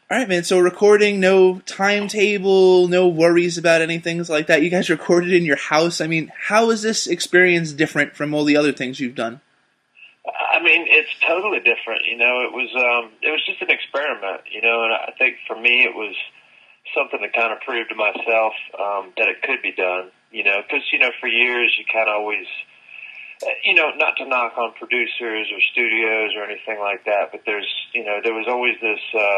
All right, man. So recording, no timetable, no worries about anything like that. You guys recorded in your house. I mean, how is this experience different from all the other things you've done? I mean, it's totally different. It was just an experiment. And I think for me, it was something to kind of prove to myself that it could be done. Because for years you kind of always, not to knock on producers or studios or anything like that, but there was always this,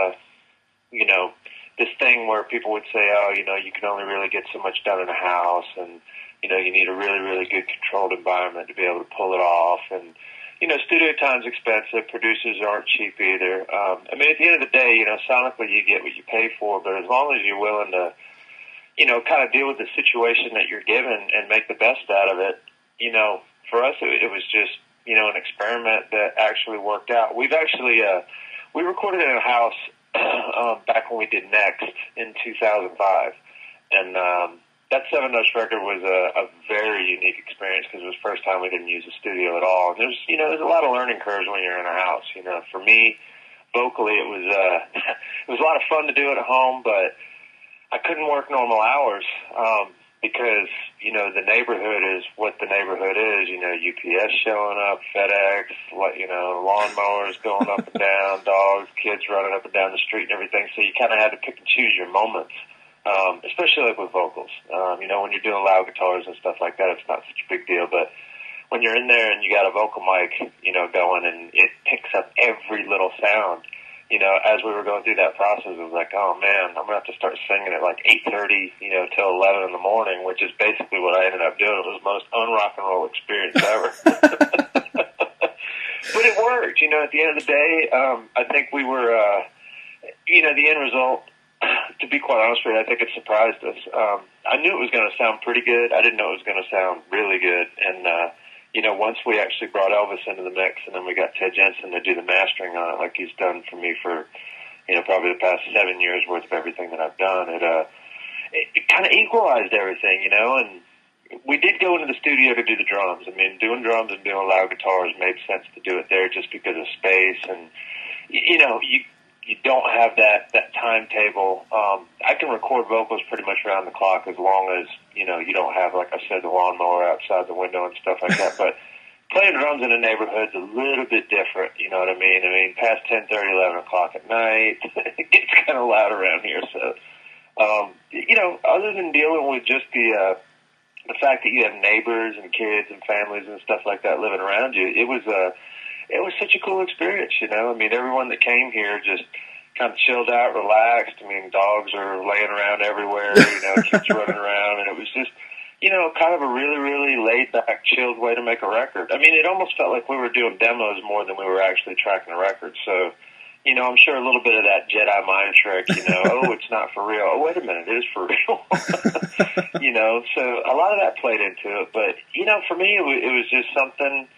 this thing where people would say, oh, you can only really get so much done in a house, and you need a really, really good controlled environment to be able to pull it off, and studio time's expensive. Producers aren't cheap either. I mean, at the end of the day, sonically you get what you pay for, but as long as you're willing to, kind of deal with the situation that you're given and make the best out of it, for us it was just, an experiment that actually worked out. We've actually, we recorded in a house back when we did Next in 2005, and that Seven Notes record was a very unique experience because it was the first time we didn't use a studio at all. And there's a lot of learning curves when you're in a house. For me, vocally, it was it was a lot of fun to do it at home, but I couldn't work normal hours because the neighborhood is what the neighborhood is. UPS showing up, FedEx, lawnmowers going up and down, dogs, kids running up and down the street, and everything. So you kind of had to pick and choose your moments. Especially like with vocals. When you're doing loud guitars and stuff like that, it's not such a big deal. But when you're in there and you got a vocal mic, going and it picks up every little sound, as we were going through that process, it was like, oh man, I'm going to have to start singing at like 8:30, till 11 in the morning, which is basically what I ended up doing. It was the most un-rock and roll experience ever. But it worked, at the end of the day. I think we were, the end result, to be quite honest with you, I think it surprised us. I knew it was going to sound pretty good. I didn't know it was going to sound really good. And, once we actually brought Elvis into the mix and then we got Ted Jensen to do the mastering on it, like he's done for me for, probably the past 7 years worth of everything that I've done, it kind of equalized everything, and we did go into the studio to do the drums. I mean, doing drums and doing loud guitars made sense to do it there just because of space and, you don't have that timetable. I can record vocals pretty much around the clock as long as, you don't have, like I said, the lawnmower outside the window and stuff like that. But playing drums in a neighborhood's a little bit different, you know what I mean? I mean, past 10:30, 11 o'clock at night, it gets kind of loud around here. So, other than dealing with just the fact that you have neighbors and kids and families and stuff like that living around you, it was such a cool experience, I mean, everyone that came here just kind of chilled out, relaxed. I mean, dogs are laying around everywhere, kids running around, and it was just, kind of a really, really laid-back, chilled way to make a record. I mean, it almost felt like we were doing demos more than we were actually tracking a record. So, I'm sure a little bit of that Jedi mind trick, oh, it's not for real. Oh, wait a minute, it is for real. So a lot of that played into it. But, for me, it was just something,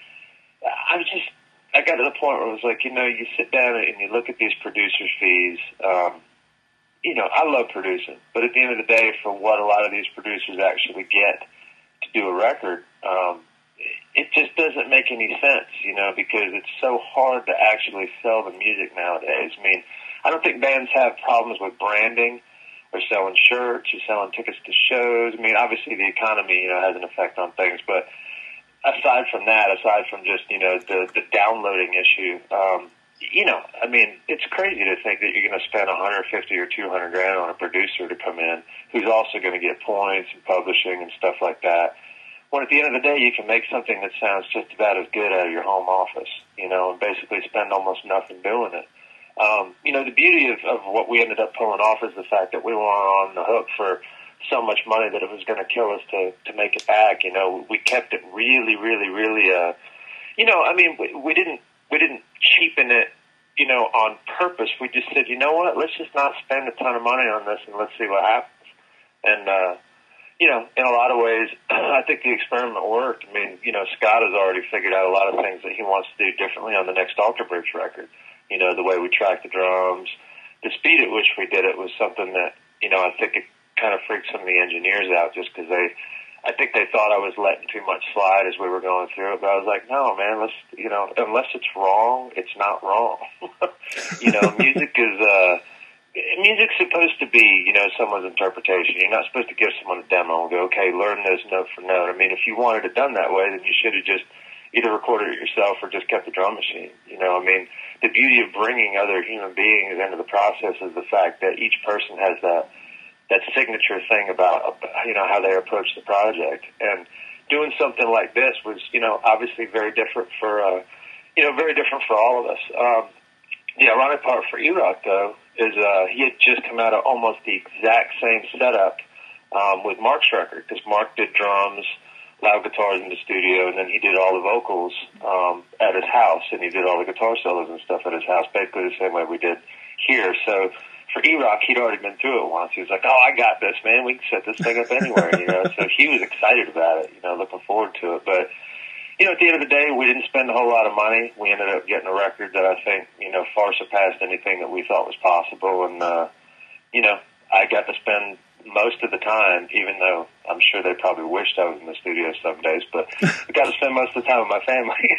I got to the point where it was like, you sit down and you look at these producers' fees. I love producing, but at the end of the day, for what a lot of these producers actually get to do a record, it just doesn't make any sense, because it's so hard to actually sell the music nowadays. I mean, I don't think bands have problems with branding or selling shirts or selling tickets to shows. I mean, obviously the economy, has an effect on things, but aside from that, aside from just, the downloading issue, I mean, it's crazy to think that you're going to spend 150 or 200 grand on a producer to come in who's also going to get points and publishing and stuff like that. When at the end of the day, you can make something that sounds just about as good out of your home office, and basically spend almost nothing doing it. The beauty of what we ended up pulling off is the fact that we weren't on the hook for so much money that it was going to kill us to make it back. We kept it really, really, really, I mean, we didn't cheapen it, on purpose. We just said, let's just not spend a ton of money on this and let's see what happens. And, in a lot of ways, I think the experiment worked. I mean, Scott has already figured out a lot of things that he wants to do differently on the next Alter Bridge record. The way we track the drums, the speed at which we did it was something that, I think it kind of freaked some of the engineers out just because I think they thought I was letting too much slide as we were going through it. But I was like, no, man, let's, unless it's wrong, it's not wrong. Music is, supposed to be, someone's interpretation. You're not supposed to give someone a demo and go, okay, learn this note for note. I mean, if you wanted it done that way, then you should have just either recorded it yourself or just kept the drum machine. I mean, the beauty of bringing other human beings into the process is the fact that each person has that signature thing about, how they approach the project. And doing something like this was, obviously very different for, very different for all of us. The ironic part for E-Rock, though, is he had just come out of almost the exact same setup with Mark's record, because Mark did drums, loud guitars in the studio, and then he did all the vocals at his house, and he did all the guitar solos and stuff at his house, basically the same way we did here. So for E-Rock, he'd already been through it once. He was like, oh, I got this, man. We can set this thing up anywhere, So he was excited about it, looking forward to it. But, at the end of the day, we didn't spend a whole lot of money. We ended up getting a record that I think, far surpassed anything that we thought was possible. And, I got to spend most of the time, even though I'm sure they probably wished I was in the studio some days, but I got to spend most of the time with my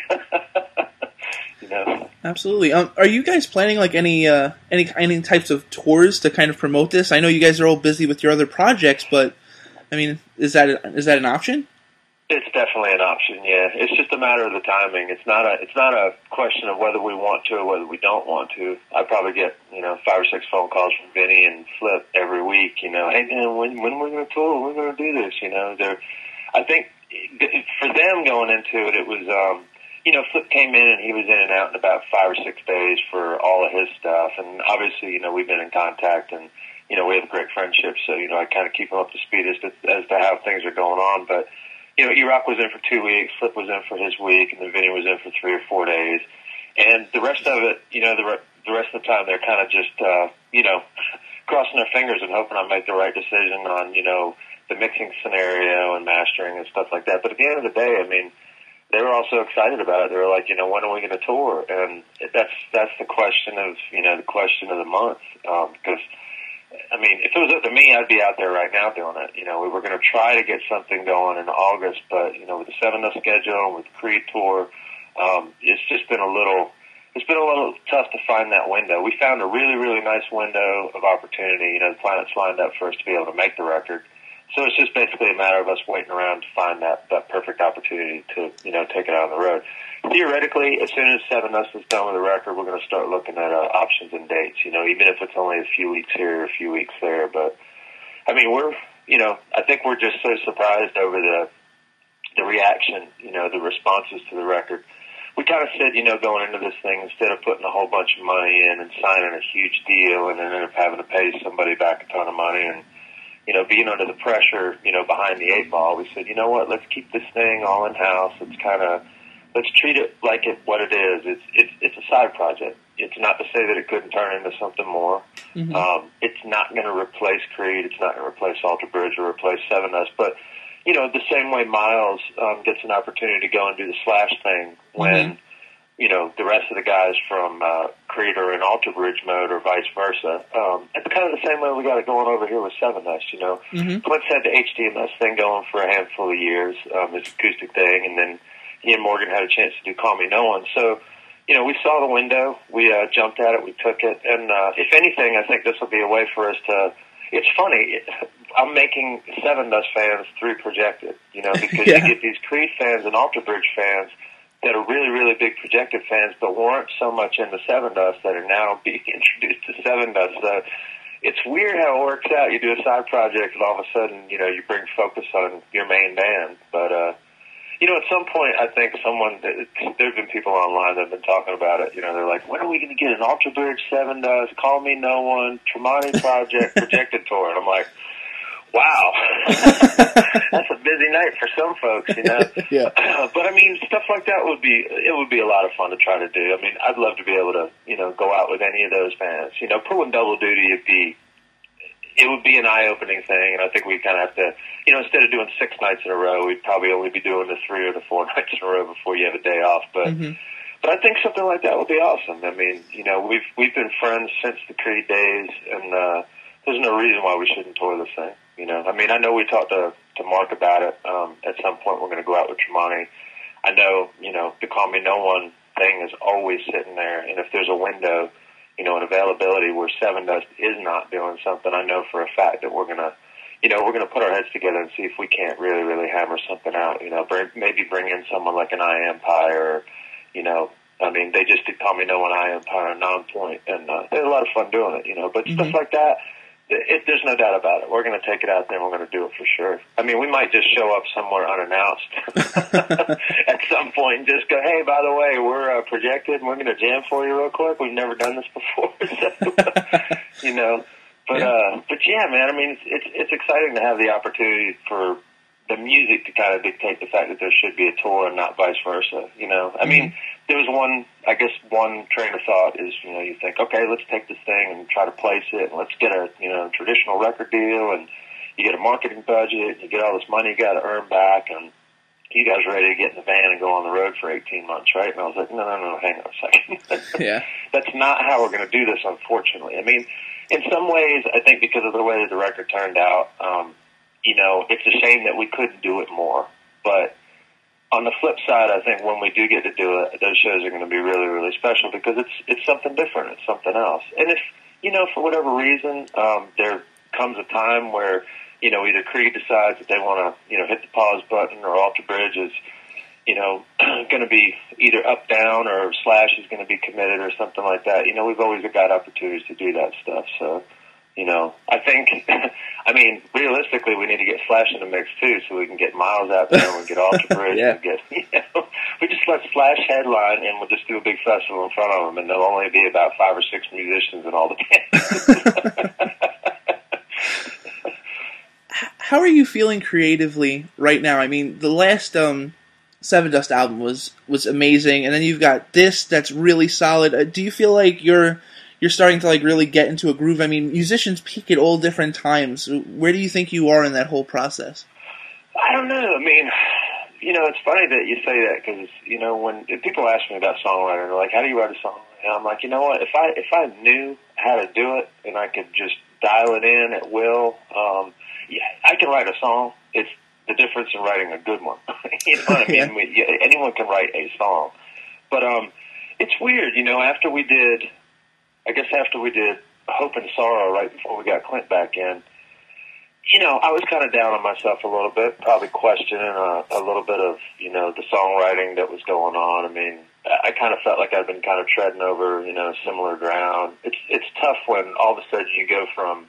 family. Absolutely. Are you guys planning like any types of tours to kind of promote this? I know you guys are all busy with your other projects, but I mean, is that an option? It's definitely an option, yeah. It's just a matter of the timing. It's not a question of whether we want to or whether we don't want to. I probably get, 5 or 6 phone calls from Vinny and Flip every week, hey man, when we're going to tour, we're going to do this, I think for them going into it, it was, Flip came in and he was in and out in about 5 or 6 days for all of his stuff. And obviously, we've been in contact and, we have a great friendship. So, I kind of keep him up to speed as to how things are going on. But, E-Rock was in for 2 weeks, Flip was in for his week, and then Vinny was in for 3 or 4 days. And the rest of it, the rest of the time they're kind of just, crossing their fingers and hoping I make the right decision on, the mixing scenario and mastering and stuff like that. But at the end of the day, I mean, they were also excited about it. They were like, when are we going to tour? And that's the question of, the question of the month. Because, I mean, if it was up to me, I'd be out there right now doing it. We were going to try to get something going in August, but, with the 7 schedule and with the Creed tour, it's just been a little tough to find that window. We found a really, really nice window of opportunity. The planets lined up for us to be able to make the record. So it's just basically a matter of us waiting around to find that perfect opportunity to, take it out on the road. Theoretically, as soon as 7 is done with the record, we're going to start looking at options and dates, even if it's only a few weeks here or a few weeks there. But, I mean, I think we're just so surprised over the reaction, the responses to the record. We kind of said, going into this thing, instead of putting a whole bunch of money in and signing a huge deal and then end up having to pay somebody back a ton of money and, being under the pressure, behind the 8 ball, we said, you know what, let's keep this thing all in-house. Let's treat it like what it is. It's a side project. It's not to say that it couldn't turn into something more. Mm-hmm. It's not going to replace Creed. It's not going to replace Alter Bridge or replace 7 But, the same way Miles gets an opportunity to go and do the Slash thing when, mm-hmm. The rest of the guys from Creed are in Alter Bridge mode or vice versa. It's kind of the same way we got it going over here with 7 Mm-hmm. Clint's had the HDMS thing going for a handful of years, this acoustic thing, and then he and Morgan had a chance to do Call Me No One. So, we saw the window, we jumped at it, we took it, and if anything, I think this will be a way for us to. It's funny, I'm making 7 fans 3 projected, because yeah. You get these Creed fans and Alter Bridge fans that are really, really big projected fans, but weren't so much into 7 that are now being introduced to 7 So it's weird how it works out. You do a side project, and all of a sudden, you bring focus on your main band. But, at some point, I think there have been people online that have been talking about it. They're like, when are we going to get an Alter Bridge 7 Call Me No One, Tremonti Project, projected tour? And I'm like, wow, that's a busy night for some folks, Yeah. But I mean, stuff like that would be a lot of fun to try to do. I mean, I'd love to be able to, go out with any of those bands. Pulling double duty would be an eye-opening thing, and I think we kind of have to, instead of doing 6 nights in a row, we'd probably only be doing the 3 or the 4 nights in a row before you have a day off. But, mm-hmm. But I think something like that would be awesome. I mean, we've been friends since the Creed days, and there's no reason why we shouldn't tour this thing. I mean, I know we talked to Mark about it. At some point, we're going to go out with Tremonti. I know, the Call Me No One thing is always sitting there, and if there's a window, an availability where Seven Dust is not doing something, I know for a fact that we're gonna put our heads together and see if we can't really, really hammer something out. Maybe bring in someone like an I Empire, they just did Call Me No One, I Empire, Non-Point, and they had a lot of fun doing it, but stuff like that, there's no doubt about it. We're going to take it out there and we're going to do it for sure. We might just show up somewhere unannounced at some point and just go, hey, by the way, we're projected and we're going to jam for you real quick. We've never done this before. But yeah, man, it's exciting to have the opportunity for the music to kind of dictate the fact that there should be a tour and not vice versa, There was one train of thought is, you think, okay, let's take this thing and try to place it, and let's get a, traditional record deal, and you get a marketing budget, and you get all this money you got to earn back, and you guys are ready to get in the van and go on the road for 18 months, right? And I was like, no, hang on a second. Yeah. That's not how we're going to do this, unfortunately. In some ways, I think because of the way that the record turned out, it's a shame that we couldn't do it more. But on the flip side, I think when we do get to do it, those shows are going to be really, really special because it's something different. It's something else. And if, for whatever reason, there comes a time where, either Creed decides that they want to, hit the pause button, or Alter Bridge is, going to be either up, down, or Slash is going to be committed or something like that. We've always got opportunities to do that stuff. So, I think, realistically, we need to get Slash in the mix too, so we can get Miles out there and we get Alter Bridge. Yeah. And we just let Slash headline, and we'll just do a big festival in front of them, and there'll only be about 5 or 6 musicians in all the bands. How are you feeling creatively right now? The last Seven Dust album was amazing, and then you've got this that's really solid. Do you feel like you're starting to really get into a groove? Musicians peak at all different times. Where do you think you are in that whole process? I don't know. It's funny that you say that because, when people ask me about songwriting, they're like, how do you write a song? And I'm like, you know what? If I knew how to do it and I could just dial it in at will, I can write a song. It's the difference in writing a good one. You know what I mean? Yeah. Anyone can write a song. But it's weird, after we did Hope and Sorrow right before we got Clint back in, I was kind of down on myself a little bit, probably questioning a little bit of, the songwriting that was going on. I kind of felt like I'd been kind of treading over, similar ground. It's tough when all of a sudden you go from,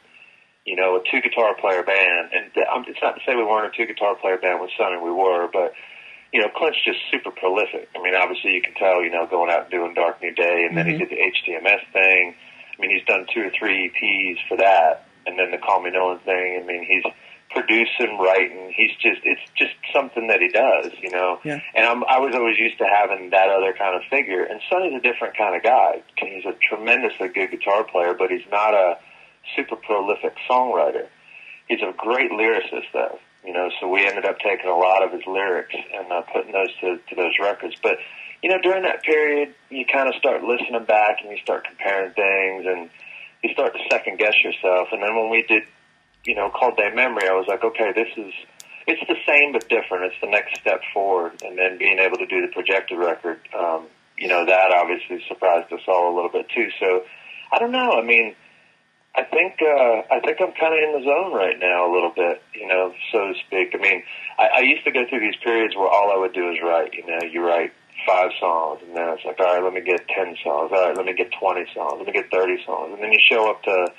a 2-guitar player band, and it's not to say we weren't a 2-guitar player band with Sonny, we were, but, Clint's just super prolific. Obviously you can tell, going out and doing Dark New Day, and then he did the HTMS thing. He's done 2 or 3 EPs for that, and then the Call Me No One thing. He's producing, writing. It's just something that he does, Yeah. And I was always used to having that other kind of figure. And Sonny's a different kind of guy. He's a tremendously good guitar player, but he's not a super prolific songwriter. He's a great lyricist, though. So we ended up taking a lot of his lyrics and putting those to those records. But, during that period, you kind of start listening back and you start comparing things and you start to second guess yourself. And then when we did, Cold Day Memory, I was like, okay, it's the same but different. It's the next step forward. And then being able to do the projected record, that obviously surprised us all a little bit too. So I don't know. I think I'm kind of in the zone right now a little bit, so to speak. I used to go through these periods where all I would do is write. You write 5 songs, and then it's like, all right, let me get 10 songs. All right, let me get 20 songs. Let me get 30 songs. And then you show up to,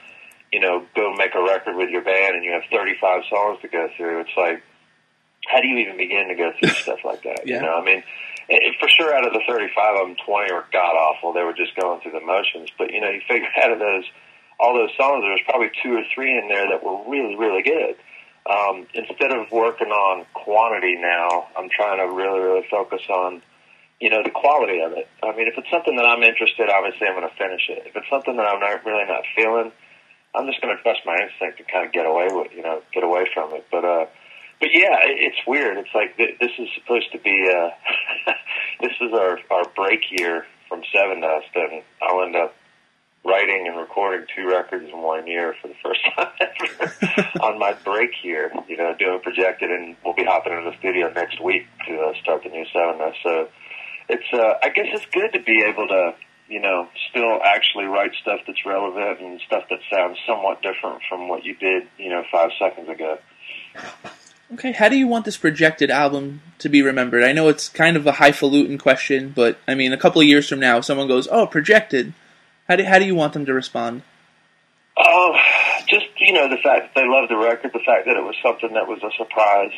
go make a record with your band, and you have 35 songs to go through. It's like, how do you even begin to go through stuff like that? Yeah. For sure, out of the 35 of them, 20 were god awful. They were just going through the motions. But you figure out of all those songs, there was probably 2 or 3 in there that were really, really good. Instead of working on quantity now, I'm trying to really, really focus on, the quality of it. If it's something that I'm interested, obviously I'm going to finish it. If it's something that I'm not feeling, I'm just going to trust my instinct and kind of get away from it. But yeah, it's weird. It's like this is supposed to be this is our break year from Seven Dust, and I'll end up writing and recording 2 records in 1 year for the first time ever on my break year, doing projected, and we'll be hopping into the studio next week to start the new Seven Dust. So it's, I guess it's good to be able to, still actually write stuff that's relevant and stuff that sounds somewhat different from what you did, 5 seconds ago. Okay, how do you want this projected album to be remembered? I know it's kind of a highfalutin question, but I mean, a couple of years from now, if someone goes, "Oh, projected," how do you want them to respond? Just the fact that they loved the record, the fact that it was something that was a surprise.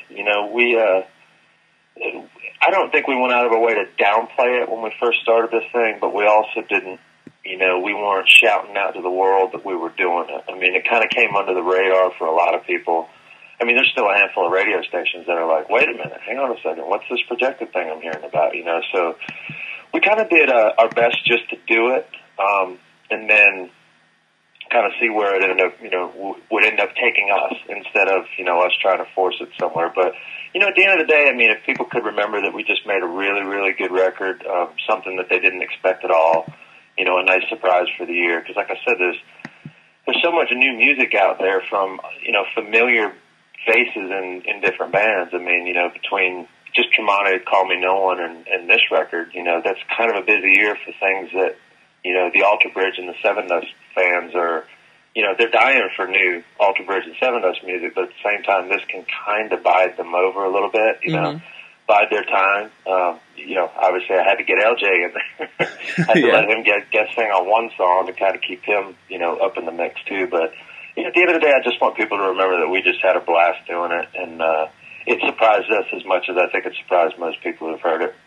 I don't think we went out of our way to downplay it when we first started this thing, but we also didn't. We weren't shouting out to the world that we were doing it. I mean, it kind of came under the radar for a lot of people. I mean, there's still a handful of radio stations that are like, wait a minute, hang on a second, what's this projected thing I'm hearing about, So we kind of did our best just to do it, and then kind of see where it ended up, would end up taking us instead of, us trying to force it somewhere. But, at the end of the day, I mean, if people could remember that we just made a really, really good record, something that they didn't expect at all, a nice surprise for the year. Because like I said, there's so much new music out there from, familiar faces in different bands. I mean, between just Tremonti, Call Me No One, and this record, that's kind of a busy year for things that, the Alter Bridge and the Seven Dust fans are, they're dying for new Alter Bridge and Seven Dust music, but at the same time, this can kind of bide them over a little bit, bide their time. Obviously I had to get LJ in there. I had to let him guest sing on one song to kind of keep him, up in the mix too. But, at the end of the day, I just want people to remember that we just had a blast doing it, and it surprised us as much as I think it surprised most people who've heard it.